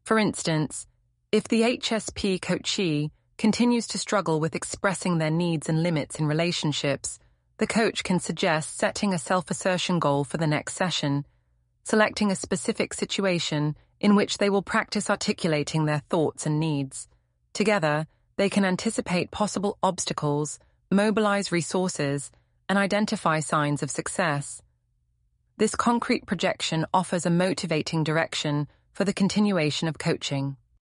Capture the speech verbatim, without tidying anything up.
For instance, if the H S P coachee continues to struggle with expressing their needs and limits in relationships, the coach can suggest setting a self-assertion goal for the next session, selecting a specific situation in which they will practice articulating their thoughts and needs. Together, they can anticipate possible obstacles, mobilize resources, and identify signs of success. This concrete projection offers a motivating direction for the continuation of coaching.